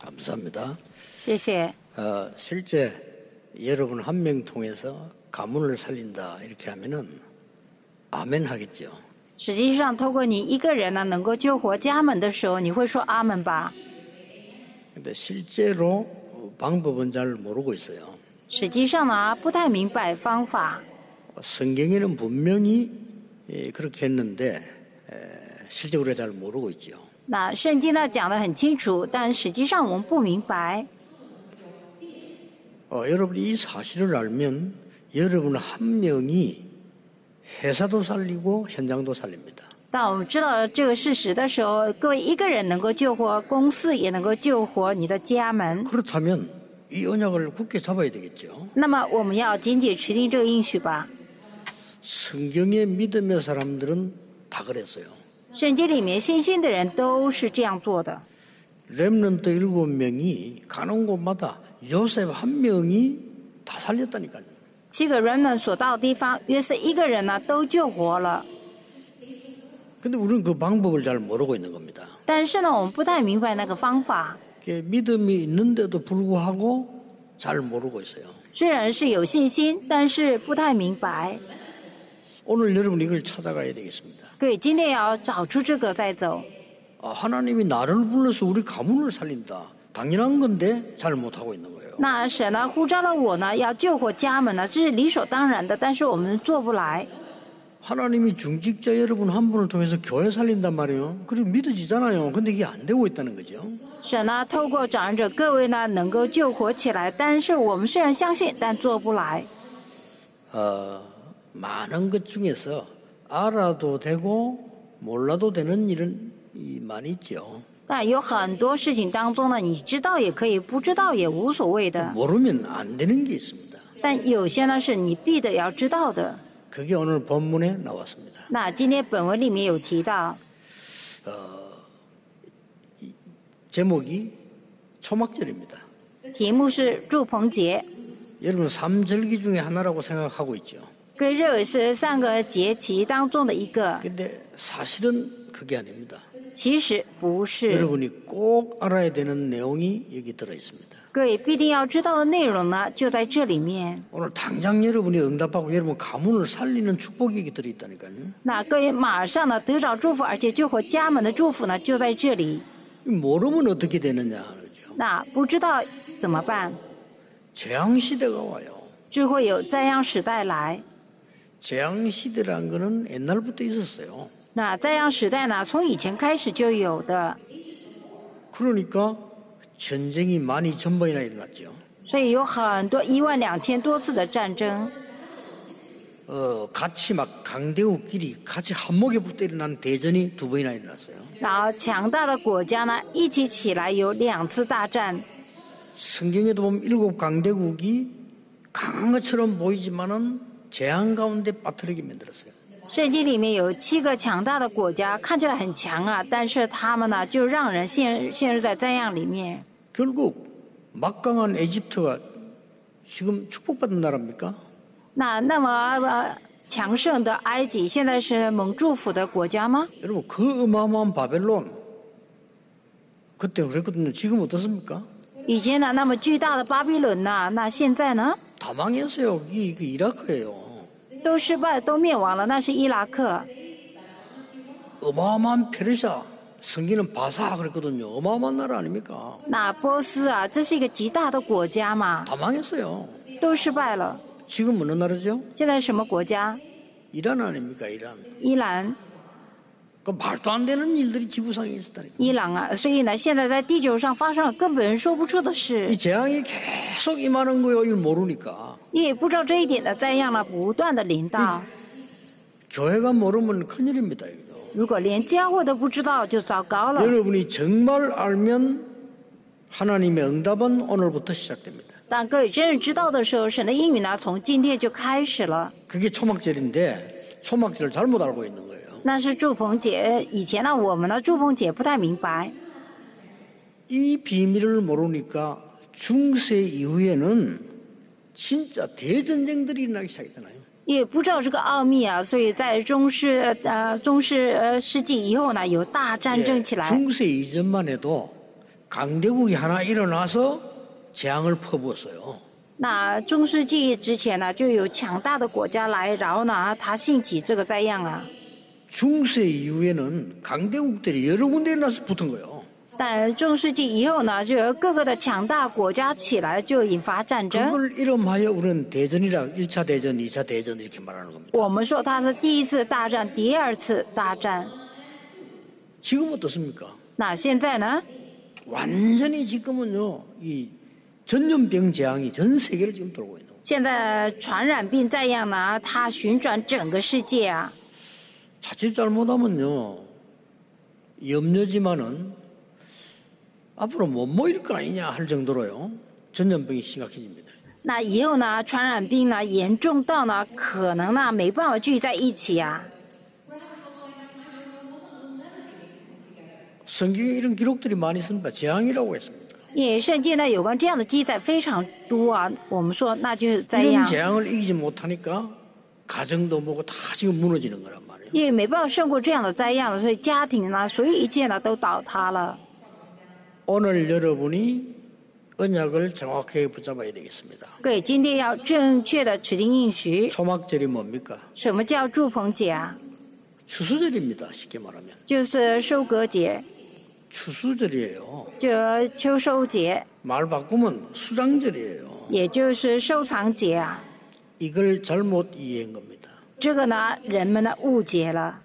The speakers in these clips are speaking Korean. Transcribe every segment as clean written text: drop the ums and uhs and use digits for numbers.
감사합니다. 谢谢。 실제 여러분 한 명 통해서 가문을 살린다 이렇게 하면은 아멘 하겠죠. 实际上，透过你一个人呢，能够救活家门的时候，你会说阿门吧？ 근데 실제로 방법은 잘 모르고 있어요. 实际上呢，不太明白方法。 성경에는 분명히 그렇게 했는데 실제로 잘 모르고 있죠. 那圣经呢讲得很清楚，但实际上我们不明白。 여러분이 이 사실을 알면 여러분 한 명이 회사도 살리고 현장도 살립니다. 当我们知道这个事实的时候，各位一个人能够救活公司，也能够救活你的家门。 그렇다면 이 언약을 굳게 잡아야 되겠죠. 那么我们要紧紧持定这个应许吧。 성경의 믿음의 사람들은 다 그랬어요. 圣经里面信心的人都是这样做的。 렘넌트 7명이 가는 곳마다 요셉 한 명이 다 살렸다니까요. 7个人们所到的地方，约瑟一个人呢都救活了。 근데 우리는 그 방법을 잘 모르고 있는 겁니다. 但是呢，我们不太明白那个方法。 믿음이 있는데도 불구하고 잘 모르고 있어요. 虽然是有信心，但是不太明白。 오늘 여러분 이걸 찾아가야 되겠습니다. 各位今天要找出这个再走。 하나님이 나를 불러서 우리 가문을 살린다. 당연한 건데 잘 못하고 있는 거예요. 那神呢呼召了我呢，要救活家门呢，这是理所当然的，但是我们做不来。 하나님이 중직자 여러분 한 분을 통해서 교회 살린단 말이에요. 그리고 믿어지잖아요. 근데 이게 안 되고 있다는 거죠. 神呢透过长者各位呢能够救活起来，但是我们虽然相信，但做不来。 많은 것 중에서 알아도 되고 몰라도 되는 일은 많이 있죠. 但有很多事情当中呢，你知道也可以，不知道也无所谓的。 모르면 안 되는 게 있습니다. 但有些呢是你必得要知道的。 그게 오늘 본문에 나왔습니다. 那今天本文里面有提到， 제목이 초막절입니다. 题目是祝棚节， 여러분 삼절기 중에 하나라고 생각하고 있죠. 各位认为是3个节期当中的一个， 근데 사실은 그게 아닙니다. 其实不是。 여러분이 꼭 알아야 되는 내용이 여기 들어 있습니다. 各位必定要知道的内容呢，就在这里面。 오늘 당장 여러분이 응답하고 여러분 가문을 살리는 축복이 여기 들어 있다니까요. 那各位马上呢得着祝福，而且救活家门的祝福呢，就在这里。 모르면 어떻게 되느냐 그러죠. 那不知道怎么办？ 재앙 시대가 와요. 就会有灾殃时代来。 재앙 시대란 거는 옛날부터 있었어요. 那灾殃时代呢，从以前开始就有的， 그러니까 전쟁이 많이 전번이나 일어났죠. 所以有很多12000多次的战争。 같이 막 강대국끼리 같이 한목에 붙어 일어난 대전이 2번이나 일어났어요. 然后强大的国家呢，一起起来有2次大战。 성경에도 보면 7 강대국이 강한 것처럼 보이지만은 재앙 가운데 빠뜨리게 만들었어요. 圣经里面有7个强大的国家，看起来很强啊，但是他们呢，就让人陷入在灾殃里面。 결국 막강한 에집트가 지금 축복받은 나라입니까? 那么强盛的埃及，现在是蒙祝福的国家吗？ 여러분 그 어마어마한 바벨론 그때 그랬거든요. 지금 어떻습니까? 以前呢，那么巨大的巴比伦呐，那现在呢， 다 망했어요. 이게 이라크예요. 都失败，都灭亡了，那是伊拉克。 어마어마한 페르시아 성기는 바사 그랬거든요. 어마어마한 나라 아닙니까? 那波斯啊，这是一个极大的国家嘛， 다 망했어요. 都失败了。 지금 어느 나라죠? 现在什么国家？ 이란 아닙니까? 이란. 伊朗， 그 말도 안 되는 일들이 지구상에 있었다니까. 伊朗啊，所以呢，现在在地球上发生了根本说不出的 이 事， 재앙이 계속 임하는 거요. 이걸 모르니까. 也不知道这一点的灾殃呢，不断的临到。 교회가 모르면 큰일입니다. 이거. 如果连教会都不知道，就糟糕了。 여러분이 정말 알면 하나님의 응답은 오늘부터 시작됩니다. 当各位真正知道的时候，神的应允呢，从今天就开始了。 그게 초막절인데 초막절을 잘못 알고 있는 거예요. 那是祝棚节，以前呢，我们的祝棚节不太明白。 이 비밀을 모르니까 중세 이후에는 진짜 대전쟁들이 일어나기 시작했잖아요. 也不知道这个奥秘啊，所以在中世纪以后呢，有大战争起来。 중세 이전만 해도 강대국이 하나 일어나서 재앙을 퍼부었어요. 那中世纪之前呢，就有强大的国家来，然后呢，它兴起这个灾殃啊。 중세 이후에는 강대국들이 여러 군데 일어나서 붙은 거예요. 但中世纪以后呢，就有各个的强大国家起来，就引发战争。 그걸 이름하여 우리는 대전이라 1차 대전, 2차 대전 이렇게 말하는 겁니다. 我们说它是第一次大战、第二次大战。 지금 어떻습니까? 那现在呢？ 완전히 지금은요, 이 전염병 재앙이 전 세계를 지금 돌고 있는 거예요. 现在传染病灾殃呢，它旋转整个世界啊。 자칫 잘못하면요, 염려지만은 앞으로 못 모일 거 아니냐 할 정도로요, 전염병이 심각해집니다. 那以后呢，传染病呢严重到呢，可能呢没办法聚在一起啊。 성경에 이런 기록들이 많이 있습니다. 재앙이라고 했습니다. 因为圣经呢有关这样的记载非常多啊，我们说那就是灾 이런 殃。 재앙을 이기지 못하니까 가정도 뭐고 다 지금 무너지는 거란 말이에요. 因为没办法胜过这样的灾殃，所以家庭呢，所有一切呢都倒塌了。 오늘 여러분이 언약을 정확하게 붙잡아야 되겠습니다. 各位，今天要正确的指定应许。 초막절이 뭡니까? 什么叫祝棚节啊？ 추수절입니다. 쉽게 말하면. 就是收割节， 추수절이에요. 就秋收节， 말 바꾸면 수장절이에요. 也就是收藏节啊。 이걸 잘못 이해한 겁니다. 这个呢，人们呢误解了。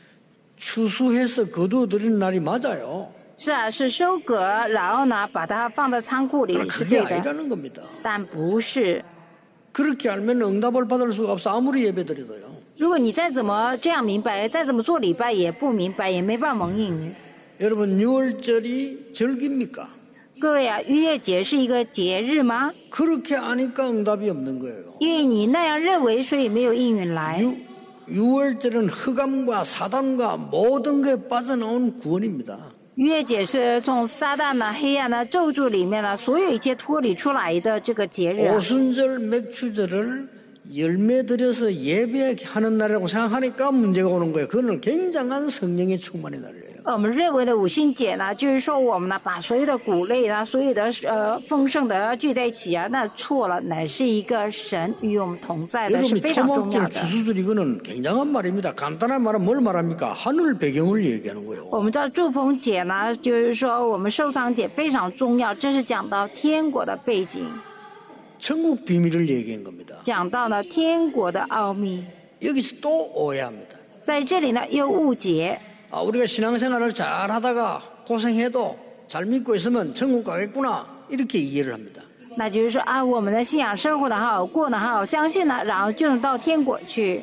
추수해서 거두어들이는 날이 맞아요. 是啊，是收割，然后呢把它放在仓库里 그러나 是 그게 对的， 아니라는 겁니다. 但不是。 그렇게 알면 응답을 받을 수가 없어. 아무리 예배드려도요. 如果你再怎么这样明白，再怎么做礼拜也不明白，也没办法蒙应。 여러분 6월절이 절기입니까? 各位啊，逾越节是一个节日吗？ 그렇게 아니까 응답이 없는 거예요. 因为你那样认为，所以没有应允来。 6월절은 흑암과 사단과 모든 것에 빠져나온 구원입니다. 逾越节是从撒旦呢、黑暗的咒诅里面呢，所有一切脱离出来的这个节日啊。 오순절 맥주절을 열매 들여서 예배하는 날이라고 생각하니까 문제가 오는 거예요. 그거는 굉장한 성령의 충만의 날이에요. 我们认为的五旬节呢，就是说我们呢把所有的谷类啊，所有的丰盛的聚在一起啊，那错了，乃是一个神与我们同在的，是 여러분이 非常重要 초막절 的。 추수절 이거는 굉장한 말입니다. 간단한 말은 뭘 말합니까? 하늘 배경을 얘기하는 거예요. 我们知道祝棚节呢，就是说我们收藏节非常重要，这是讲到天国的背景， 천국 비밀을 얘기한 겁니다. 讲到了天国的奥秘。 여기서 또 오해합니다. 在这里呢又误解， 우리가 신앙생활을 잘 하다가 고생해도 잘 믿고 있으면 천국 가겠구나 이렇게 이해를 합니다. 那就是说啊，我们的信仰生活的好，过得好，相信了，然后就能到天国去。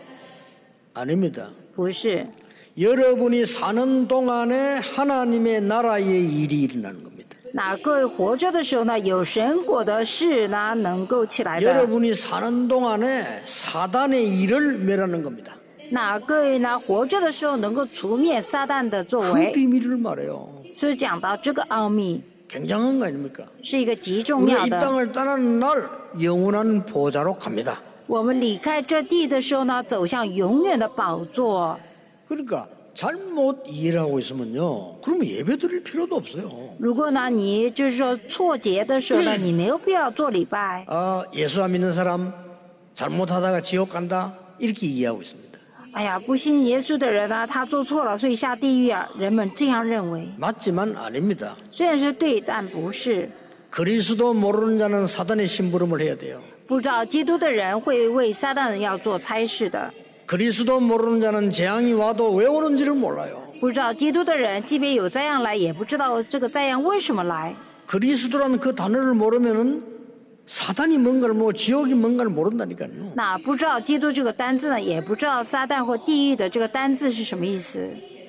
아닙니다. 不是， 여러분이 사는 동안에 하나님의 나라의 일이 일어나는 겁니다. 那各位活着的时候呢，有神国的事呢能够起来的。 여러분이 사는 동안에 사단의 일을 멸하는 겁니다. 那各位呢活着的时候能够除灭撒旦的作 그 为， 비밀을 말해요. 是讲到这个奥秘， 굉장한 거 아닙니까? 是一个极重 우리가 要 이 的。 땅을 떠나는 날 영원한 보좌로 갑니다. 我们离开这地的时候呢，走向永远的宝座。 그러니까 잘못 이해를 하고 있으면요. 그러면 예배 드릴 필요도 없어요. 如果呢你就是说错节的时候呢，你没有必要做礼拜。 예수 안 믿는 사람 잘못하다가 지옥 간다 이렇게 이해하고 있습니다. 哎呀，不信耶稣的人呢，他做错了，所以下地狱啊。人们这样认为， 맞지만 아닙니다. 虽然是对，但不是。 그리스도 모르는 자는 사단의 심부름을 해야 돼요. 不知道基督的人会为撒旦要做差事的。 그리스도 모르는 자는 재앙이 와도 왜 오는지를 몰라요. 不知道基督的人，即便有灾殃来，也不知道这个灾殃为什么来。 그리스도라는 그 단어를 모르면은 사단이 뭔가를 모르고 지옥이 뭔가를 모른다니까요. 那不知道基督这个单字呢，也不知道撒旦或地狱的这个单字是什么意思。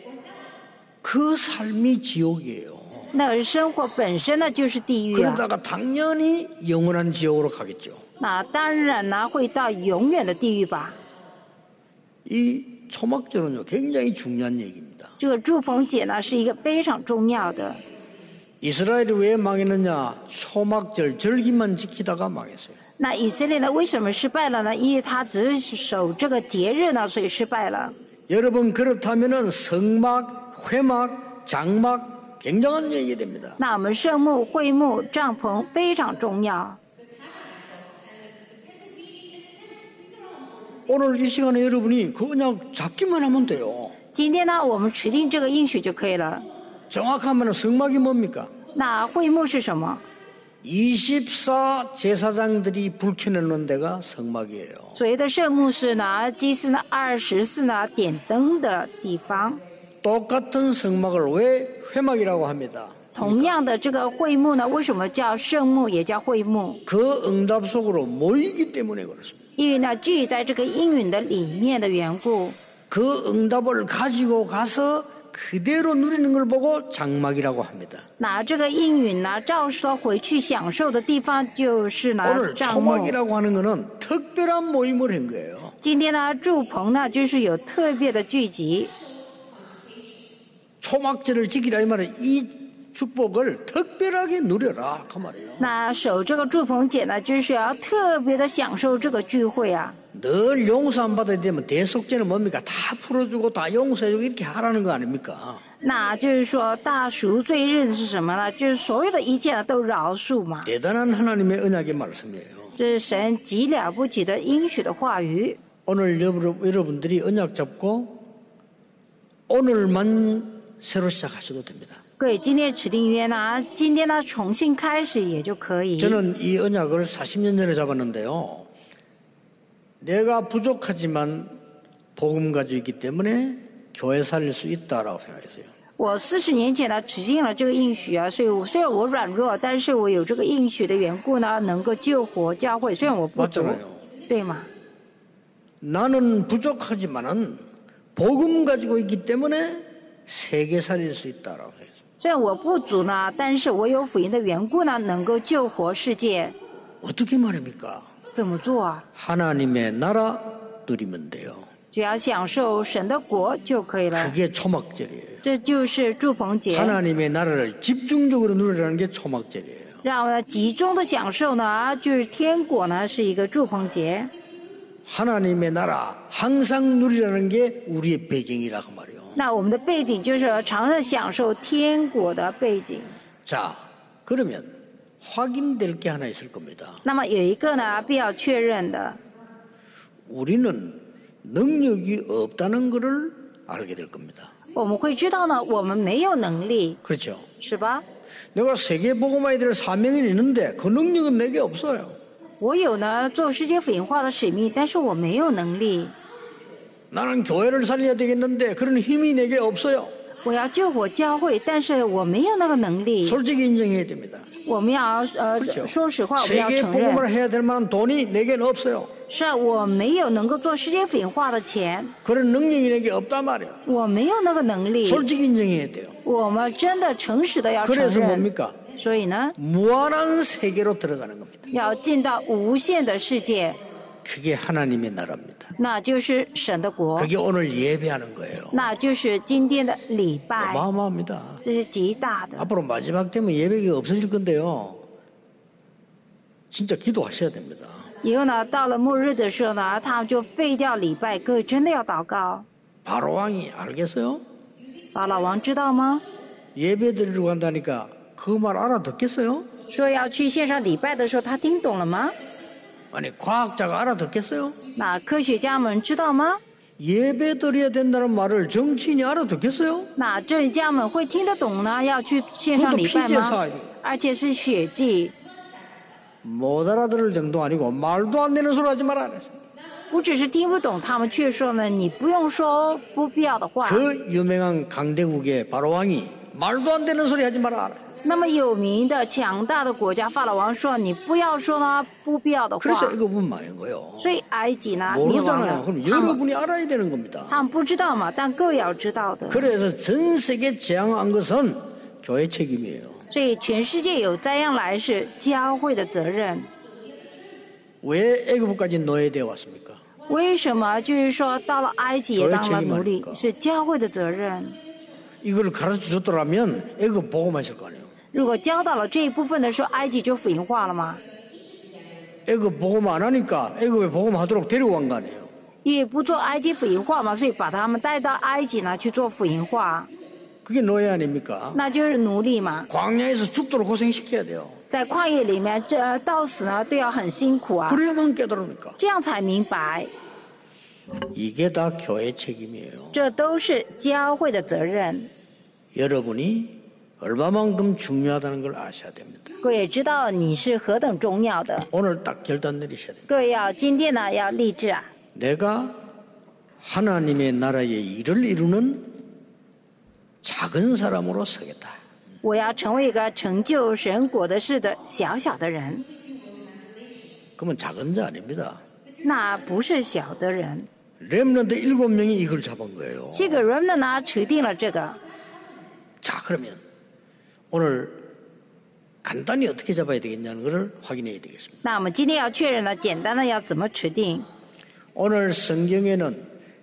그 삶이 지옥이에요. 那生活本身呢就是地狱啊。 그러다가 당연히 영원한 지옥으로 가겠죠. 那当然呢会到永远的地狱吧。 이 초막절은요 굉장히 중요한 얘기입니다. 这个祝棚节呢是一个非常重要的。 이스라엘이 왜 망했느냐? 초막절 절기만 지키다가 망했어요. 那以色列呢为什么失败了呢？因为他只守这个节日呢，所以失败了。 여러분 그렇다면은 성막, 회막, 장막 굉장한 얘기 됩니다. 那我们圣幕、会幕、帐篷非常重要。 오늘 이 시간에 여러분이 그 언약 잡기만 하면 돼요. 今天呢，我们持定这个应许就可以了。 정확하면 성막이 뭡니까? 那会幕是什么？ 24 제사장들이 불 켜놓는 데가 성막이에요. 所谓的圣幕是呢，祭司呢24呢点灯的地方。 똑같은 성막을 왜 회막이라고 합니다. 同样的，这个会幕呢，为什么叫圣幕也叫会幕？ 그 응답 속으로 모이기 때문에 그렇습니다. 因为呢，聚在这个应允的里面的缘故。 그 응답을 가지고 가서 그대로 누리는 걸 보고 장막이라고 합니다. 那这个应允呢，照说回去享受的地方就是呢 오늘 帐幕。 초막이라고 하는 것은 특별한 모임을 한 거예요. 今天呢，祝棚呢就是有特别的聚集。 초막절을 지키라 이 말은 이 축복을 특별하게 누려라 그 말이에요. 那守这个祝棚节呢，就是要特别的享受这个聚会啊。 늘 용서 안 받아야 되면 대속죄는 뭡니까? 다 풀어주고 다 용서해주고 이렇게 하라는 거 아닙니까? 那就是说，大赎罪日子是什么呢？就是所有的一切呢都饶恕嘛。 대단한 하나님의 언약의 말씀이에요. 这是神极了不起的应许的话语。 오늘 여러분들이 언약 잡고 오늘만 새로 시작하셔도 됩니다. 各位，今天指定约呢，今天呢重新开始也就可以。 저는 이 언약을 40년 전에 잡았는데요. 내가 부족하지만 복음 가지고 있기 때문에 교회 살릴 수 있다라고 생각했어요. 我40年前呢指定了这个应许啊，所以虽然我软弱，但是我有这个应许的缘故呢，能够救活教会。虽然我不足， 맞잖아요. 对吗？ 나는 부족하지만은 복음 가지고 있기 때문에 세계 살릴 수 있다라고 해요. 虽然我不足呢，但是我有福音的缘故呢，能够救活世界。 어떻게 말합니까? 怎么做啊？ 하나님의 나라 누리면 돼요. 只要享受神的国就可以了。 그게 초막절이에요. 这就是祝棚节， 하나님의 나라를 집중적으로 누리라는 게 초막절이에요. 让我们集中的享受呢，就是天国呢是一个祝棚节。 하나님의 나라 항상 누리라는 게 우리의 배경이라고 말이에요. 那我们的背景就是常常享受天国的背景。 자, 그러면 확인될 게 하나 있을 겁니다. 那么有一个呢，必要确认的， 우리는 능력이 없다는 것을 알게 될 겁니다. 我们会知道呢，我们没有能力， 그렇죠? 是吧？ 내가 세계 복음화에 될 사명이 있는데 그 능력은 내게 없어요. 我有呢做世界福音化的使命，但是我没有能力。 나는 교회를 살려야 되겠는데 그런 힘이 내게 없어요. 我要救火教会，但是我没有那个能力。 솔직히 인정해야 됩니다. 我们要 그렇죠? 说实话，我们要 세계 承认， 복음을 해야 될 만한 돈이 내게는 없어요. 是啊，我没有能够做世界福音化的钱， 그런 능력이 내게 없단 말이에요. 我没有那个能力。 솔직히 인정해야 돼요. 我们真的诚实的要承 그래서 认。 뭡니까? 所以呢， 무한한 세계로 들어가는 겁니다. 要进到无限的世界， 그게 하나님의 나라입니다. 那就是神的国， 그게 오늘 예배하는 거예요. 那就是今天的礼拜， 어마어마합니다. 这是极大的。 앞으로 마지막 때면 예배가 없어질 건데요. 진짜 기도하셔야 됩니다. 以后呢，到了末日的时候呢，他们就废掉礼拜，各位真的要祷告。 바로 왕이 알겠어요? 法老王知道吗？ 예배 드리러 간다니까 그 말 알아듣겠어요? 说要去线上礼拜的时候，他听懂了吗？ 아니 과학자가 알아듣겠어요? 那科学家们知道吗？ 예배 드려야 된다는 말을 정치인이 알아듣겠어요? 那政治家们会听得懂呢？要去线上礼拜 그것도 吗 피제사예요. ？ 而且是血祭， 못 알아들을 정도 아니고 말도 안 되는 소리 하지 마라 그랬어요. 不只是听不懂，他们却说呢，你不用说不必要的话。 그 유명한 강대국의 바로 왕이 말도 안 되는 소리 하지 마라. 那么有名的强大的国家法老王说，你不要说呢不必要的话。 그래서 이거 분망인 거예요. 所以埃及呢灭亡 모르잖아요. 了， 그럼 他们 여러분이 알아야 되는 겁니다. 他们不知道嘛，但各位要知道的。 그래서 전 세계 재앙한 것은 교회 책임이에요. 所以全世界有灾殃来是教会的责任。 왜 애굽까지 노예되어 왔습니까? 为什么就是说到了埃及也当了奴隶 교회책임아닙니까 ， 是教会的责任。 이걸 가르쳐 줬더라면 애굽 보고만 있을 거 아니에요. 如果教导了这一部分的时候，埃及就福音化了吗？ 애굽 보고만 안 하니까 애굽에 보고하도록 데려간 거 아니에요. 因为不做埃及福音化嘛，所以把他们带到埃及呢去做福音化。 그게 노예 아닙니까? 那就是奴隶嘛。 광야에서 죽도록 고생시켜야 돼요. 在旷野里面，这到死呢都要很辛苦啊， 그래야만 깨달으니까. 这样才明白， 이게 다 교회 책임이에요. 这都是教会的责任。 여러분이 얼마만큼 중요하다는 걸 아셔야 됩니다. 各位也知道你是何等重要的， 오늘 딱 결단 내리셔야 됩니다. 各位要今天呢要立志啊， 내가 하나님의 나라의 일을 이루는 작은 사람으로 서겠다. 我要成为一个成就神国的事的小小的人， 그러면 작은 자 아닙니다. 那不是小的人。 렘넌트 7명이 이걸 잡은 거예요. 7个人呢持定了这个， 자, 그러면 오늘 간단히 어떻게 잡아야 되겠냐는 것을 확인해야 되겠습니다. 那我们今天要确认呢，简单的要怎么持定。 오늘 성경에는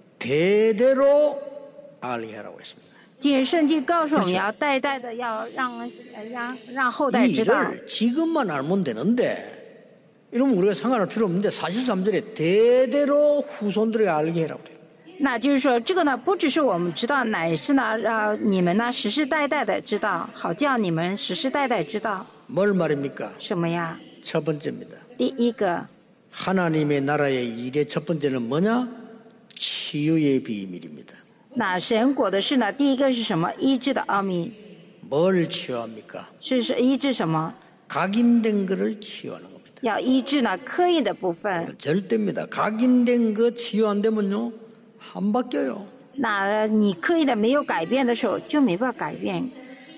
대대로 알게하라고 했습니다. 今日圣经告诉我们要代代的要让后代 이 知道， 일을 지금만 알면 되는데 이러면 우리가 상관할 필요 없는데 43절에 대대로 후손들에게 알게 해라고 돼요. 那就是说这个呢不只是我们知道，乃是呢让你们呢世世代代的知道，好叫你们世世代代知道 뭘 말입니까? 什么呀？ 첫 번째입니다. 第一个， 하나님의 나라의 일의 첫 번째는 뭐냐? 치유의 비밀입니다. 那神国的事呢，第一个是什么？医治的奥秘， 뭘 치유합니까? 是医治什么？ 각인된 것을 치유하는 겁니다. 要医治呢刻印的部分。 절대입니다. 각인된 거 치유 안 되면요 안 바뀌어요. 那你刻意的没有改变的时候，就没办法改变。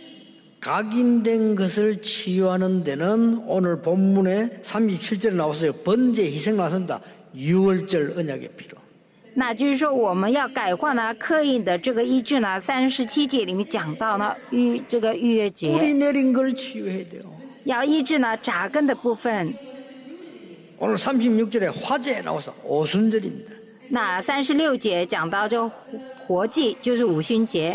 각인된 것을 치유하는 데는 오늘 본문에 37절에 나왔어요. 번제 희생 나왔습니다. 6월절 언약의 피로. 那就是说，我们要改换呢刻印的这个医治呢，37节里面讲到呢这个逾越 뿌리 节， 내린 걸 치유해야 돼요. 要医治呢扎根的部分。 오늘 36절에 화제 나와서 오순절입니다. 那36节讲到这个活祭，就是五旬节。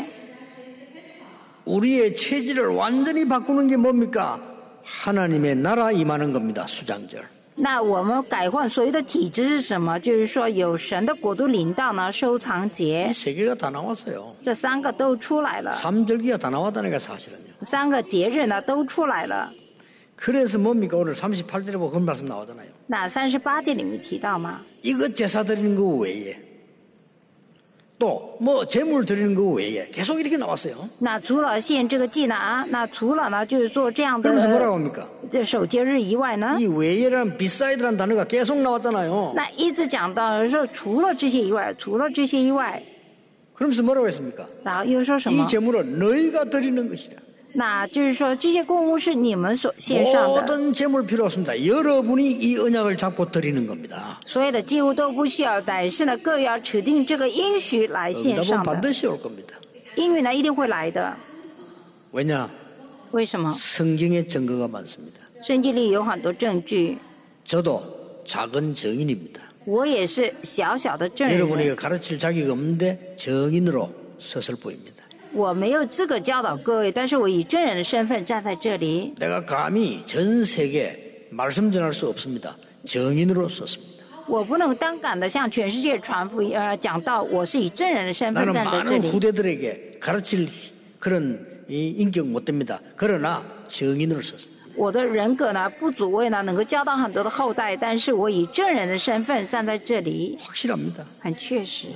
우리의 체질을 완전히 바꾸는 게 뭡니까? 하나님의 나라 임하는 겁니다. 수장절. 那我们改换所有的体制是什么？就是说有神的国度领导呢，收藏 이 节， 세 개가 다 나왔어요. 这3个都出来了， 3절기가 다 나왔다니까 사실은요. 3个节日呢都出来了。 그래서 뭡니까? 오늘 38절에 보면 그런 말씀 나오잖아요. 那38节里面提到吗？ 이것 제사 드리는 거 외에 또 뭐 제물 드리는 거 외에 계속 이렇게 나왔어요. 那除了献这个祭呢啊，那除了呢就是做这样 그러면서 뭐라고 的 합니까? 这守节日以外呢， 이 외에라는 비사이드라는 단어가 계속 나왔잖아요. 那一直讲到说除了这些以外，除了这些以外， 그러면서 뭐라고 했습니까? 然后又说什 이 么？ 제물은 너희가 드리는 것이라. 那就是说这些供物是你们所献上的， 모든 제물 필요 없습니다. 여러분이 이 언약을 잡고 드리는 겁니다. 所有的祭物都不需要，乃是呢各要指定这个应许来献 응답은 上的， 반드시 올 겁니다. 应允呢一定会来的。 왜냐? 为什么？ 성경에 증거가 많습니다. 圣经里有很多证据， 저도 작은 증인입니다. 我也是小小的证人， 여러분에게 가르칠 자격이 없는데 증인으로 서설 보입니다. 我没有资格教导各位，但是我以证人的身份站在这里， 내가 감히 전 세계 말씀 전할 수 없습니다. 증인으로 썼습니다. 我不能单敢的向全世界传福音，讲到我是以证人的身份 나는 站在这 많은 里。 후대들에게 가르칠 그런 이 인격 못 됩니다. 그러나 증인으로 썼습니다. 我的人格呢不足为呢能够教导很多的后代，但是我以证人的身份站在这里， 확실합니다. 很确实。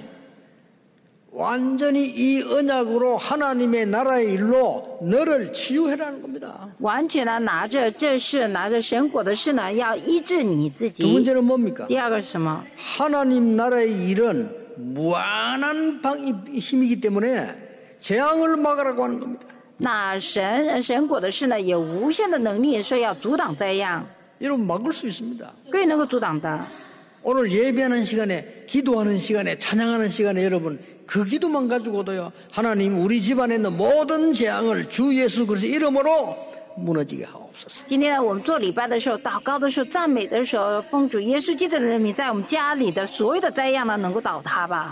완전히 이 언약으로 하나님의 나라의 일로 너를 치유해라는 겁니다. 完全呢拿着这事，拿着神果的事呢，要医治你自 두 己。 번째는 뭡니까? 第二个是什么？ 하나님 나라의 일은 무한한 힘이기 때문에 재앙을 막으라고 하는 겁니다. 那神果的事呢，有无限的能力，所以要阻挡灾殃， 여러분 막을 수 있습니다. 可以能够阻挡的。 오늘 예배하는 시간에 기도하는 시간에 찬양하는 시간에 여러분 그 기도만 가지고도요 하나님 우리 집안에 있는 모든 재앙을 주 예수 그리스도의 이름으로 무너지게 하옵소서. 今天呢，我们做礼拜的时候、祷告的时候、赞美的时候，奉主耶稣基督的名，在我们家里的所有的灾殃呢，能够倒塌吧。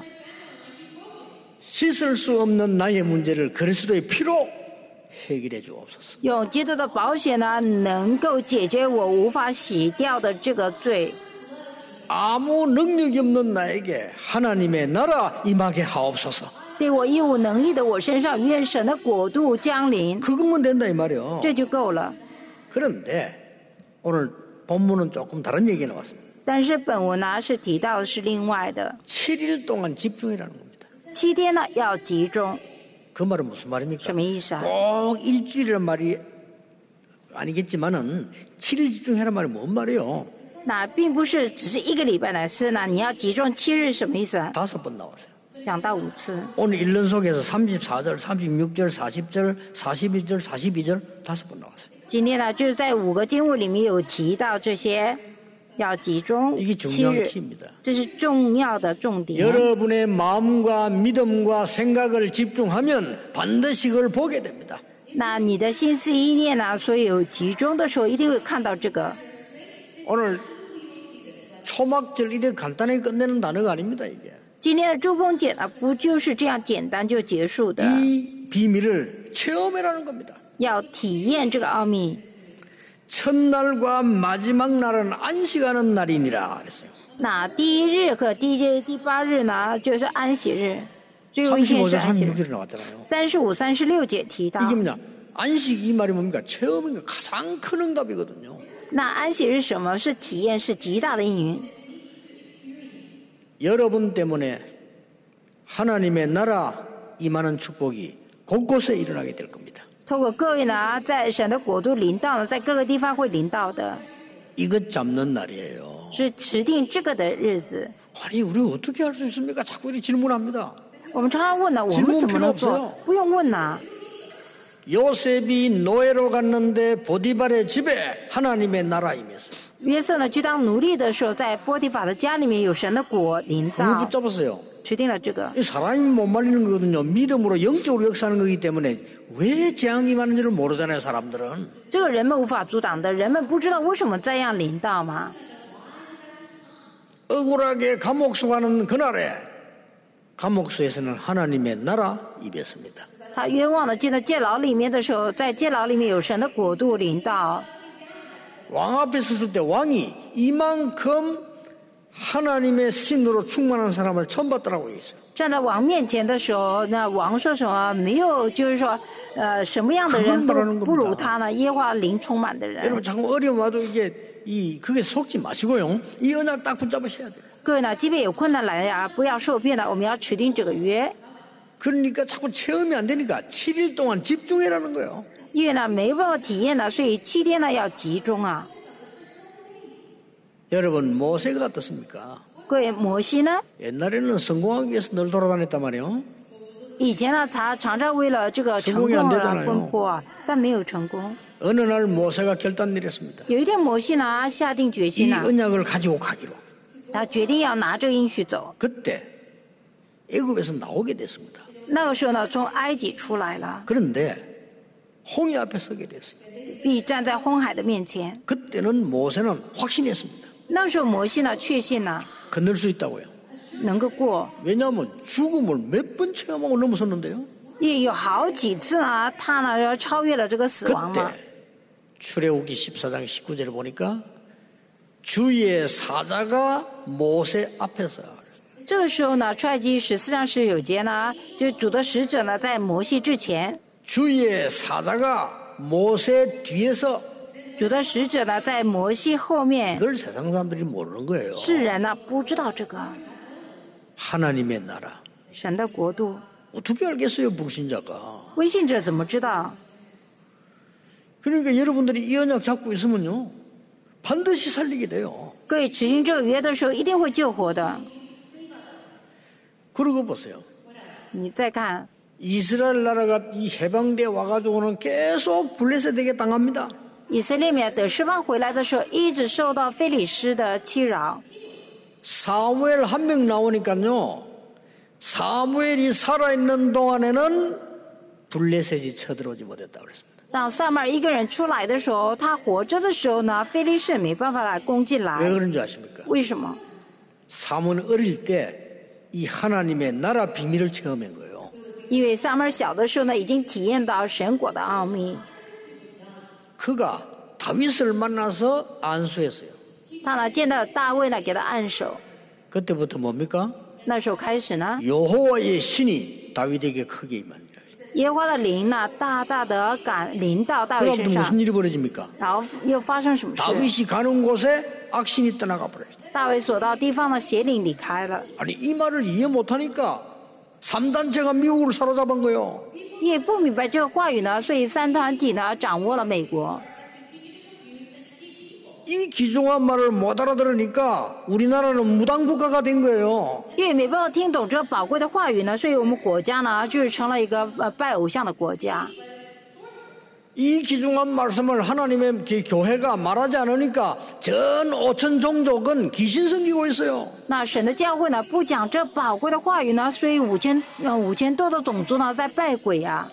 씻을 수 없는 나의 문제를 그리스도의 피로 해결해 주옵소서. 用基督的宝血呢，能够解决我无法洗掉的这个罪。 아무 능력이 없는 나에게 하나님의 나라 임하게 하옵소서. 对我一无能力的我身上，愿神的国度降临， 그것만 된다 이 말이요. 这就够了。 그런데 오늘 본문은 조금 다른 얘기가 나왔습니다. 但是本文呢是提到的是另外的， 7일 동안 집중이라는 겁니다. 7天呢要集中， 그 말은 무슨 말입니까? 什么意思啊？ 꼭 일주일이란 말이 아니겠지만은 7일 집중해란 말이 뭔 말이에요? 那并不是只是一个礼拜来吃呢，你要集中7日，什么意思啊？ 5번 나왔어요. 讲到5次。 오늘 1년 속에서 34절, 36절, 40절, 41절, 42절 5번 나왔어요. 今天呢，就是在5个经文里面有提到这些，要集中 이게 7 중요한 日， 키입니다. 这是重要的重点。 여러분의 마음과 믿음과 생각을 집중하면 반드시 그걸 보게 됩니다. 那你的心思意念呢，所以有集中的时候，一定会看到这个。 오늘 초막절 이렇게 간단하게 끝내는 단어가 아닙니다. 이게. 今天的珠峰节呢，不就是这样简单就结束的？ 이 비밀을 체험해라는 겁니다. 要体验这个奥秘。 첫날과 마지막 날은 안식하는 날이니라 그랬어요. 那第1日和第8日呢，就是安息日，最后一天是 35절, 安息日。 36절에 나왔잖아요. 35、36节提到 이게 ， 뭐냐? 안식 이 말이 뭡니까? 체험인가 가장 큰 응답이거든요. 那安息日什么是体验，是极大的应允。 여러분 때문에 하나님의 나라 임하는 축복이 곳곳에 일어나게 될 겁니다. 透过各位呢，在神的国度临到呢，在各个地方会临到的， 이것 잡는 날이에요. 是持定这个的日子。 아니 우리 어떻게 할 수 있습니까? 자꾸 이렇게 질문합니다. 我们常常问呢，我们怎么能做？不用问呐。 요셉이 노예로 갔는데 보디발의 집에 하나님의 나라 임했어요. 约瑟呢，去当奴隶的时候，在波提法的家里面有神的国临 그거 到， 붙잡았어요. 持定了这个。 이 사람이 못 말리는 거거든요. 믿음으로 영적으로 역사하는 거기 때문에 왜 재앙이 많은지를 모르잖아요. 사람들은. 这个人们无法阻挡的，人们不知道为什么这样临到吗？ 억울하게 감옥소 가는 그날에 감옥소에서는 하나님의 나라 입했습니다. 他冤枉的进到监牢里面的时候，在监牢里面有神的国度临到。 왕 앞에 섰을 때 왕이 이만큼 하나님의 신으로 충만한 사람을 처음 봤더라고요. 站在王面前的时候，那王说什么？没有，就是说，什么样的人都不如他呢？耶和华灵充满的人。 여러분 자꾸 어려움 와도 그게 속지 마시고요. 이 언약 딱 붙잡으셔야 돼요. 各位呢，即便有困难来呀，不要受骗的，我们要持定这个约。 그러니까 자꾸 체험이 안 되니까 7일 동안 집중해라는 거예요. 因为呢没办法体验呢，所以7天呢要集中啊。 여러분 모세가 어떻습니까? 各位摩西呢， 옛날에는 성공하기 위해서 늘 돌아다녔단 말이에요. 以前呢他常常为了这个成功而奔波啊，但没有成功。 어느 날 모세가 결단 내렸습니다. 有一天摩西呢下定决 이 心呢， 언약을 가지고 가기로. 他决定要拿这个应许走。 그때 애굽에서 나오게 됐습니다. 那个时候呢，从埃及出来了， 그런데 홍해 앞에 서게 됐어요. 必站在红海的面前。 그때는 모세는 확신했습니다. 那时候摩西呢确信呢 건널 수 있다고요. 能够过， 왜냐하면 죽음을 몇 번 체험하고 넘어섰는데요. 也有好几次呢，他呢要超越了这个死亡嘛。 그때 출애굽기 14장 19절을 보니까 주의 사자가 모세 앞에서 这个时候呢，出埃及14章19节呢，就主的使者呢在摩西之前， 주의 사자가 모세 뒤에서 主的使者呢在摩西后面， 이걸 세상 사람들이 모르는 거예요. 世人呢不知道这个 하나님의 나라. 神的国度， 어떻게 알겠어요, 불신자가. 未信者怎么知道？ 그러니까 여러분들이 이 언약 잡고 있으면요. 반드시 살리게 돼요. 各位执行这个约的时候，一定会救活的。 그러고 보세요. 你再看， 이스라엘 나라가 이 해방돼 와가지고는 계속 블레셋에게 당합니다. 以色列民得释放回来的时候，一直受到非利士的欺扰。 사무엘 한 명 나오니까요. 사무엘이 살아있는 동안에는 블레셋이 쳐들어오지 못했다고 그랬습니다. 当撒母耳一个人出来的时候，他活着的时候呢，非利士没办法来攻进 왜 来。 그런지 아십니까? 为什么？ 사무엘 어릴 때 이 하나님의 나라 비밀을 체험한 거예요. 因为撒母耳小的时候呢，已经体验到神国的奥秘。 그가 다윗을 만나서 안수했어요. 他呢见到大卫呢，给他按手。 그때부터 뭡니까? 那时候开始呢， 여호와의 신이 다윗에게 크게 임하니라. 耶和华的灵呢，大大的临到大卫 그럼 身 또 上， 무슨 일이 벌어집니까? 然后又发生什么事？ 다윗이 가는 곳에 악신이 떠나가 버렸어요. 大卫所到地方的邪灵离开了。 아니 이 말을 이해 못하니까 3단체가 미국을 사로잡은 거예요. 也不明白这个话语呢，所以三团体呢掌握了美国。 이 귀중한 말을 못 알아들으니까 우리나라는 무당국가가 된 거예요. 因为没办法听懂这宝贵的话语呢，所以我们国家呢就是成了一个拜偶像的国家。 이 귀중한 말씀을 하나님의 교회가 말하지 않으니까 전 5천 종족은 귀신 섬기고 있어요. 那神的教会呢不讲这宝贵的话语呢，所以5000多的种族呢在拜鬼啊，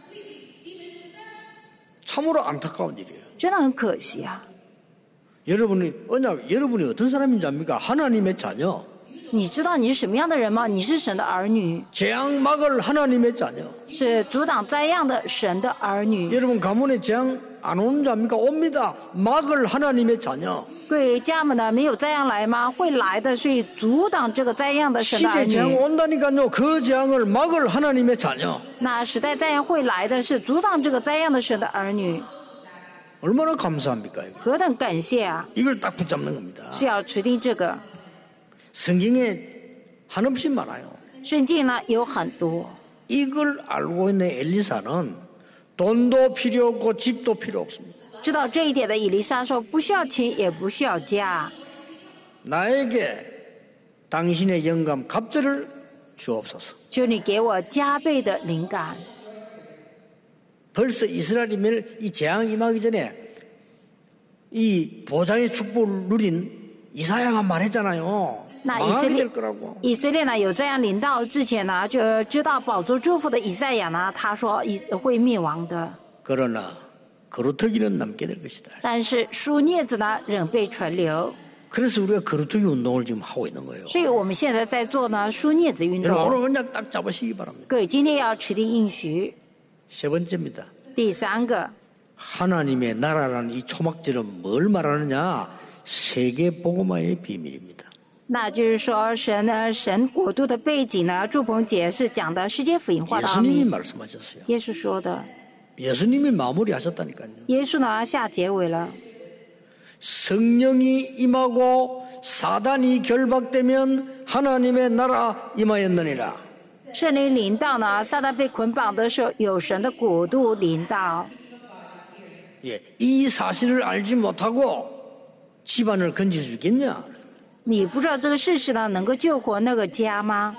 참으로 안타까운 일이에요. 真的很可惜啊。 여러분이 어떤 사람인지 압니까? 하나님의 자녀. 你知道你是什么样的人吗？你是神的儿女， 재앙 막을 하나님의 자녀. 是阻挡灾殃的神的儿女。 여러분 가문에 재앙 안 오는 줄 압니까? 옵니다. 막을 하나님의 자녀. 各位家们呢，没有灾殃来吗？会来的，所以阻挡这个灾殃的神的儿 시대 재앙 女。 온다니까요. 그 재앙을 막을 하나님의 자녀. 那时代灾殃会来的是阻挡这个灾殃的神的儿女， 얼마나 감사합니까? 이거? 何等感谢啊！ 이걸 딱 붙잡는 겁니다. 是要持定这个。 성경에 한없이 많아요. 圣经呢有很多， 이걸 알고 있는 엘리사는 돈도 필요 없고 집도 필요 없습니다. 知道这一点的以利沙说，不需要钱，也不需要家， 나에게 당신의 영감 갑절을 주옵소서. 求你给我加倍的灵感。 벌써 이스라엘이 이 재앙 임하기 전에 이 보장의 축복을 누린 이사야가 말했잖아요. 那 망하게 될 거라고. 以色列呢有这样临到之前呢，就知道宝珠祝福的以赛亚呢，他说会灭亡的， 그러나 거루터기는 남게 될 것이다. 但是书镊子呢仍被存留。 그래서 우리가 거루터기 운동을 지금 하고 있는 거예요. 所以我们现在在做呢书镊子运 여러분 动。 오늘 그냥 딱 잡으시기 바랍니다. 各位今天要持定应许。 세 번째입니다. 第三个， 하나님의 나라라는 이 초막절은 뭘 말하느냐? 세계 복음화의 비밀입니다. 那就是说神国度的背景呢，祝鹏姐是讲的世界福音化的奥 예수님이 秘。 말씀하셨어요. 耶稣说的， 예수님이 마무리하셨다니까요. 耶稣呢下结尾了。 성령이 임하고 사단이 결박되면 하나님의 나라 임하였느니라. 圣灵临到呢，撒旦被捆绑的时候，有神的国度临到。 예, 이 사실을 알지 못하고 집안을 건질 수 있겠냐? 你不知道这个事实呢，能够救活那个家吗？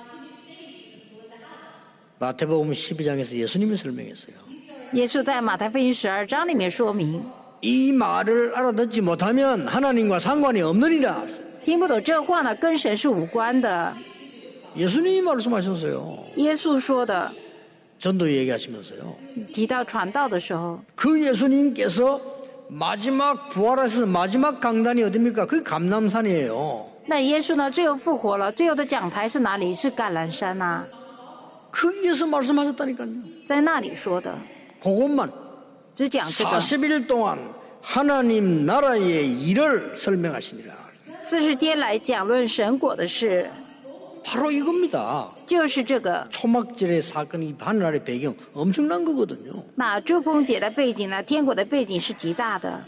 마태복음 12장에서 예수님이 설명했어요. 耶稣在马太福音12章里面说明， 이 말을 알아듣지 못하면 하나님과 상관이 없느니라. 听不懂这话呢，跟神是无关的。 예수님이 말씀하셨어요. 耶稣说的， 전도 얘기하시면서요. 提到传道的时候， 그 예수님께서 마지막 부활해서 마지막 강단이 어딥니까? 그게 감람산이에요. 那耶稣呢，最后复活了，最后的讲台是哪里？是橄榄山呐、 거기에서 말씀하셨다니까요. 在那里说的， 그것만 只讲这个。 40일 동안 하나님 나라의 일을 설명하시니라. 40天来讲论神国的事， 바로 이겁니다. 就是这个。 초막절의 사건이 하늘나라의 배경 엄청난 거거든요. 那祝鹏姐的背景呢，天国的背景是极大的。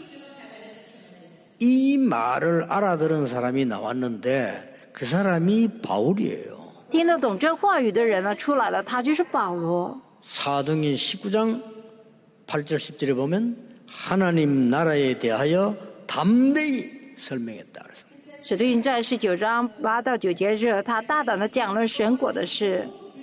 이 말을 알아들은 사람이 나왔는데 그 사람이 바울이에요. 听得懂这话语的人呢，出来了，他就是保罗。 사도행전 19장 8절 10절에 보면 하나님 나라에 대하여 담대히 설명했다. 使徒行传19章8到9节是他大胆的讲论神国的事。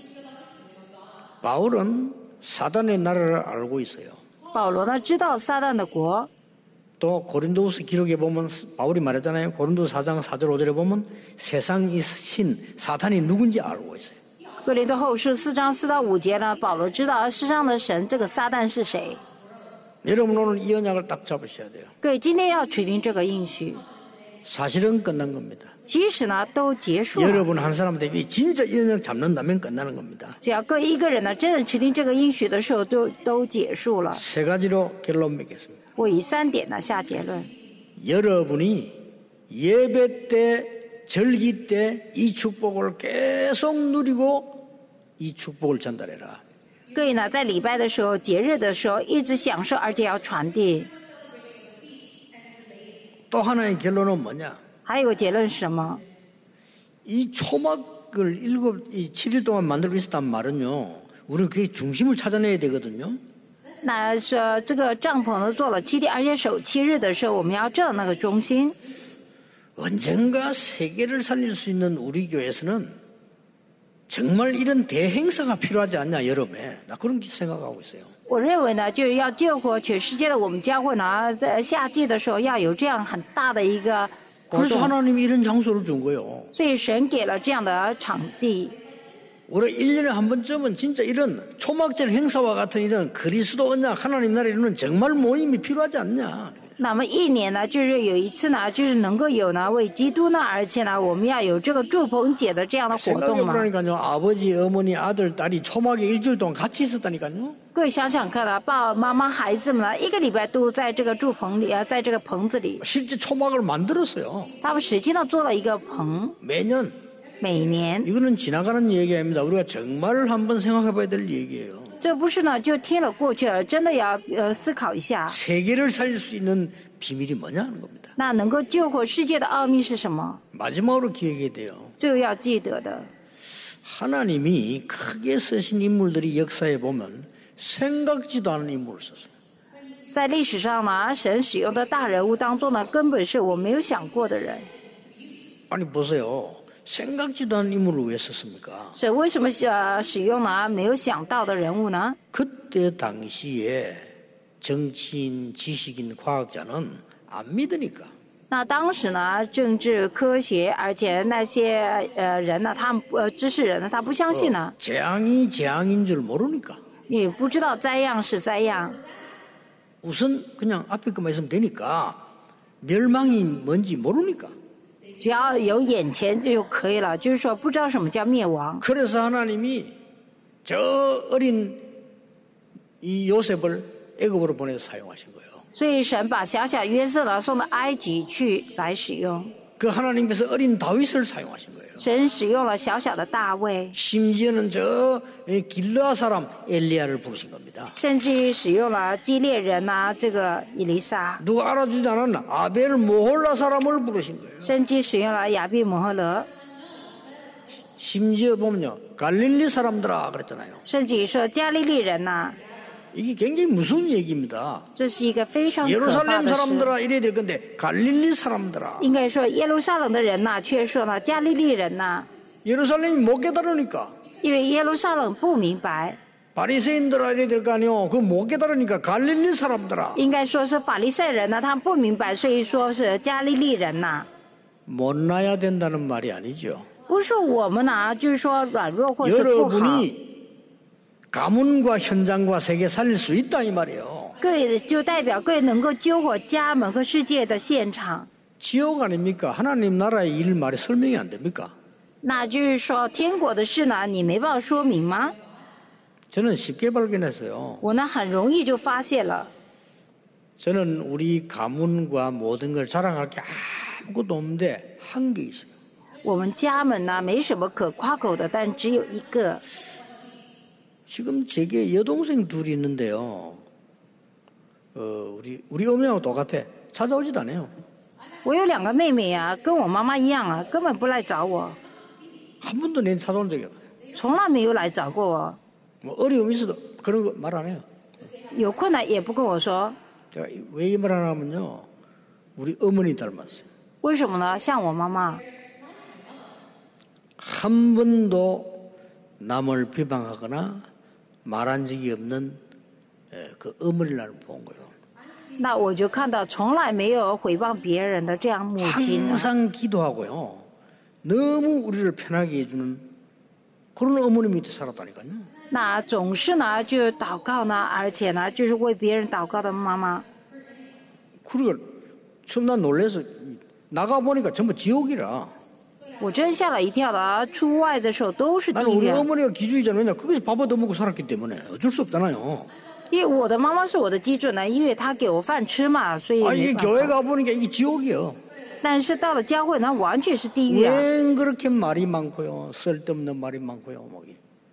바울은 사단의 나라를 알고 있어요. 保罗呢知道撒旦的国， 또 고린도후서 기록에 보면 바울이 말했잖아요. 고린도서 4장 4절 5절에 보면 세상의 신 사탄이 누군지 알고 있어요. 哥林多后书4章4到5节呢，保罗知道世上的神这个撒旦是谁。 여러분 오늘 이 언약을 딱 잡으셔야 돼요. 各位今天要取定这个应许， 사실은 끝난 겁니다. 其实呢都结束了。 여러분 한 사람한테 진짜 이 언약 잡는다면 끝나는 겁니다. 只要各一个人呢真的取定这个应许的时候，都结束了。 세 가지로 결론 맺겠습니다. 我以3点呢下结论。 여러분이 예배 때 절기 때 이 축복을 계속 누리고 이 축복을 전달해라. 各位呢，在礼拜的时候、节日的时候，一直享受，而且要传递。 또 하나의 결론은 뭐냐? 还有个结论是什么？ 이 초막을 7일 동안 만들고 있었단 말은요. 우리는 그게 중심을 찾아내야 되거든요. 那是这个帐篷呢做了7天，而且守7日的时候，我们要找那个中心。 언젠가 세계를 살릴 수 있는 우리 교회에서는 정말 이런 대행사가 필요하지 않냐 여름에. 나 그런 생각하고 있어요. 我认为呢，就是要救活全世界的我们教会呢，在夏季的时候要有这样很大的一个活 그래서 动。 하나님이 이런 장소를 준 거예요. 所以神给了这样的场地。 우리 1년에 한 번쯤은 진짜 이런 초막절 행사와 같은 이런 그리스도 언약 하나님 나라에 이루는 정말 모임이 필요하지 않냐. 那么一年呢，就是有一次呢，就是能够有呢为基督呢，而且呢，我们要有这个祝棚节的这样的活动嘛。 생각해보니까요, 아버지, 어머니, 아들, 딸이 초막에 일주일 동안 같이 있었다니까요. 各位想想看啊，爸爸妈妈、孩子们呢，一个礼拜都在这个祝棚里啊，在这个棚子里， 실제 초막을 만들었어요. 他们实际上做了一个棚， 매년. 每年。 이거는 지나가는 얘기 아닙니다. 우리가 정말 한번 생각해봐야 될 얘기예요. 这不是呢，就听了过去了，真的要思考一下。 세계를 살릴 수 있는 비밀이 뭐냐는 겁니다. 那能够救活世界的奥秘是什么？ 마지막으로 기억해야 돼요. 最后要记得的， 하나님이 크게 쓰신 인물들이 역사에 보면 생각지도 않은 인물을 썼어요. 在历史上呢，神使用的大人物当中呢，根本是我没有想过的人。 아니 보세요. 생각지도 않은 인물을 왜 썼습니까? 神为什么使用呢没有想到的人物呢？ 그때 당시에 정치인, 지식인, 과학자는 안 믿으니까. 那当时呢，政治科学，而且那些人呢，他们知识人呢，他不相信呢， 재앙이 재앙인 줄 모르니까. 也不知道灾殃是灾殃。 우선 그냥 앞에 것만 있으면 되니까 멸망이 뭔지 모르니까. 只要有眼前就可以了，就是说不知道什么叫灭亡。 그래서 하나님이 저 어린 이 요셉을 애굽으로 보내서 사용하신 거예요. 所以神把小小约瑟呢送到埃及去来使用， 그 하나님께서 어린 다윗을 사용하신 거예요. 神使用了小小的大卫， 심지어는 저 길르아 사람 엘리야를 부르신 겁니다. 甚至使用了基列人呐、这个以利沙， 누가 알아주지 않았나? 아벨 모홀라 사람을 부르신 거예요. 甚至使用了亚比摩诃勒， 심지어 보면요, 갈릴리 사람들아 그랬잖아요. 甚至说加利利人呐、 이게 굉장히 무서운 얘기입니다. 这是一个非常可怕 예루살렘 的事。 사람들아 이래야 될 건데 갈릴리 사람들아. 应该说耶路撒冷的人呐、却说呢加利利人呐、 예루살렘이 못 깨달으니까 因为耶路撒冷不明白， 바리새인들아 이래야 될 거 아니요. 그거 못 깨달으니까 갈릴리 사람들아. 应该说是法利赛人呢，他们不明白，所以说是加利利人呐、 못나야 된다는 말이 아니죠. 不是说我们呢，就是说软弱或是不好。 여러분이 가문과 현장과 세계 살릴 수 있다 이 말이에요. 各位就代表各位能够救活家门和世界的现场， 지옥 아닙니까? 하나님 나라의 일 말이 설명이 안 됩니까? 那就是说天国的事呢，你没办法说明吗？ 저는 쉽게 발견했어요. 我呢很容易就发现了， 저는 우리 가문과 모든 걸 자랑할 게 아무것도 없는데 한 게 있어요. 我们家门呢没什么可夸口的，但只有一个。 지금 제게 여동생 둘이 있는데요. 우리 어머니하고 똑같아. 찾아오지도 않아요. 我有2个妹妹啊，跟我妈妈一样啊，根本不来找我， 한 번도 내 찾아온 적이 없어요. 从来没有来找过我。 뭐 어려움이 있어도 그런 거 말 안 해요. 有困难也不跟我说， 제가 왜 이 말 안 하면요. 우리 어머니 닮았어요. 为什么呢？像我妈妈， 한 번도 남을 비방하거나 말한 적이 없는 그 어머니를 나는 본 거예요. 那我就看到从来没有诽谤别人的这样母亲啊。 항상 기도하고요. 너무 우리를 편하게 해주는 그런 어머니 밑에 살았다니까요. 那总是呢，就祷告呢，而且呢，就是为别人祷告的妈妈。 그리고 처음 난 놀라서 나가 보니까 전부 지옥이라. 我真吓了一跳的，出外的时候都是地 나는 우리 狱。 어머니가 기준이잖아요. 왜냐 거기서 밥 얻어먹고 살았기 때문에 어쩔 수 없잖아요. 因为我的妈妈是我的基准呢，因为她给我饭吃嘛，所以 아 没 이게 办 교회 法。 가 보니까 이게 지옥이요. 但是到了教会呢，完全是地狱啊！ 왜 그렇게 말이 많고요. 쓸데없는 말이 많고요. 뭐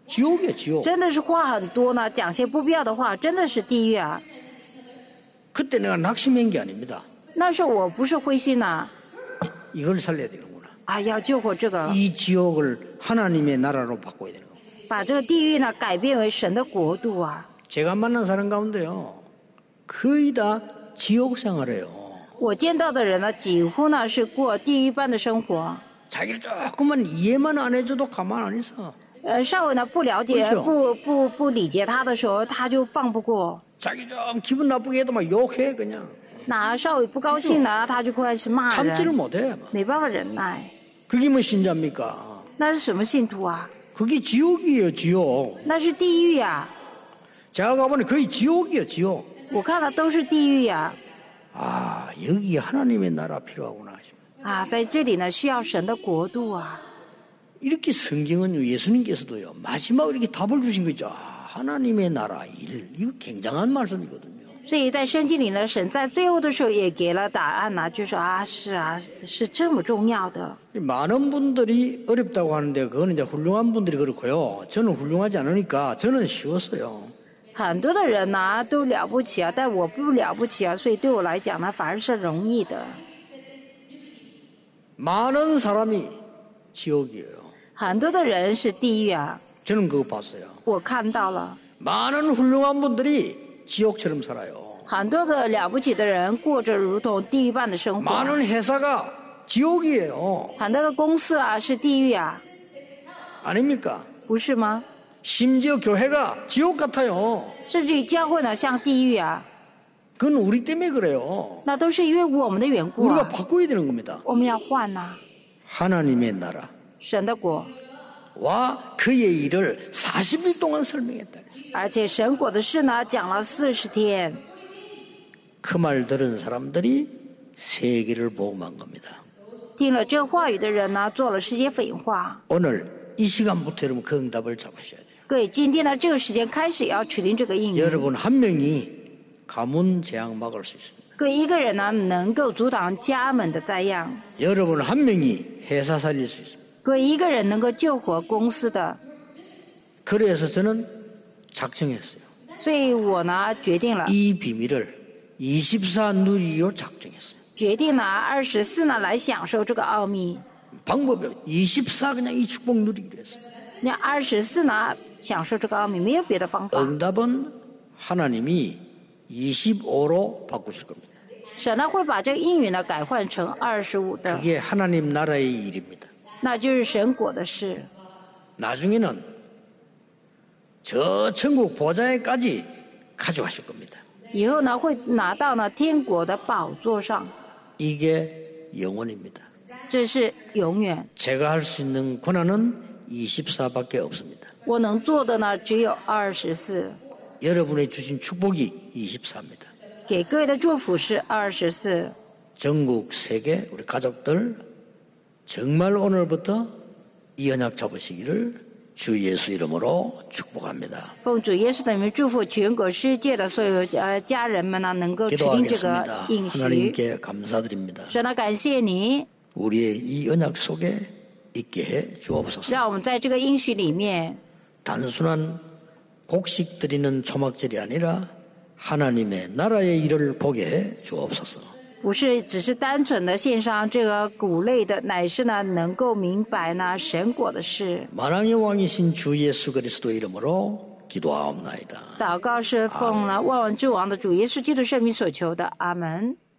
지옥이야, 지옥. 真的是话很多呢，讲些不必要的话，真的是地狱啊。 그때 내가 낙심한 게 아닙니다. 那时候我不是灰心呐， 이걸 살려야 되는구나. 啊，要救活这个， 이 지옥을 하나님의 나라로 바꿔야 되는 거예요. 把这个地狱呢改变为神的国度啊。 제가 만난 사람 가운데요, 거의 다 지옥 생활해요. 我见到的人呢，几乎呢是过地狱般的生活。 자기를 조금만 이해만 안 해줘도 가만 안 있어. 稍微呢不了解、不理解他的时候，他就放不过。 자기 좀 기분 나쁘게 해도 막 욕해 그냥. 那稍微不高兴呢，他就开始骂 참지를 人， 못해. 没办法忍耐。 그게 뭐 신자입니까? 那是什么信徒啊？ 그게 지옥이에요, 지옥. 那是地狱呀！ 제가 가보니 거의 지옥이에요, 지옥. 我看的都是地狱呀！ 아, 여기 하나님의 나라 필요하구나. 啊，在这里呢，需要神的国度啊！ 이렇게 성경은 예수님께서도요, 마지막으로 이렇게 답을 주신 거죠. 아, 하나님의 나라 일. 이거 굉장한 말씀이거든요. 所以在圣经里呢，神在最后的时候也给了答案呢，就说啊，是啊，是这么重要的。 많은 분들이 어렵다고 하는데 그거는 이제 훌륭한 분들이 그렇고요. 저는 훌륭하지 않으니까 저는 쉬웠어요. 很多的人呢都了不起啊，但我不了不起啊，所以对我来讲呢，反而是容易的。 많은 사람이 지옥이에요. 很多的人是地狱啊， 저는 그거 봤어요. 我看到了。 많은 훌륭한 분들이 지옥처럼 살아요. 很多的了不起的人过着如同地狱般的生活， 많은 회사가 지옥이에요. 很多的公司啊是地狱啊， 아닙니까? 不是吗？ 심지어 교회가 지옥 같아요. 甚至于教会呢像地狱啊， 그건 우리 때문에 그래요. 那都是因为我们的缘故 우리가 啊。 바꿔야 되는 겁니다. 我们要换呐、 하나님의 나라. 神的国， 와 그의 일을 40일 동안 설명했다. 而且神国的事呢讲了40天， 그 말 들은 사람들이 세계를 복음한 겁니다. 听了这话语的人呢做了世界粉化。 오늘 이 시간부터 여러분 그 응답을 잡으셔야 돼요. 各位，今天呢这个时间开始要指定这个应允。 여러분 한 명이 가문 재앙 막을 수 있습니다. 各位，一个人呢能够阻挡家门的灾殃， 여러분 한 명이 회사 살릴 수 있습니다. 各位，一个人能够救活公司的。 그래서 저는 작정했어요. 所以我呢决定了， 이 비밀을 24 누리기로 작정했어요. 决定呢24呢来享受这个奥秘。 방법이 24 그냥 이 축복 누리기로 했어요. 那24呢享受这个奥秘，没有别的方法。 응답은 하나님이 25로 바꾸실 겁니다. 神呢会把这个应允呢改换成25的， 그게 하나님 나라의 일입니다. 那就是神国的事。 나중에는 저 천국 보좌에까지 가져가실 겁니다. 以后呢会拿到呢天国的宝座上， 이게 영원입니다. 这是永远。 제가 할 수 있는 권한은 24밖에 없습니다. 我能做的呢只有24， 여러분의 주신 축복이 24입니다. 给各位的祝福是24。 전국 세계 우리 가족들 정말 오늘부터 이 언약 잡으시기를 주 예수 이름으로 축복합니다. 奉主耶稣的名祝福全国世界的所有家人们呢，能够指定这个 기도하겠습니다. 应许。 하나님께 감사드립니다. 神呢，感谢你， 우리의 이 언약 속에 있게 해 주옵소서. 让我们在这个应许里面， 단순한 곡식 드리는 초막절이 아니라 하나님의 나라의 일을 보게 해 주옵소서. 不是只是单纯的献上这个谷类的，乃是呢能够明白呢神国的事。 만왕의 왕이신 주 예수 그리스도 이름으로 기도하옵나이다. 祷告是奉了万王之王的主耶稣基督圣名所求的，阿门。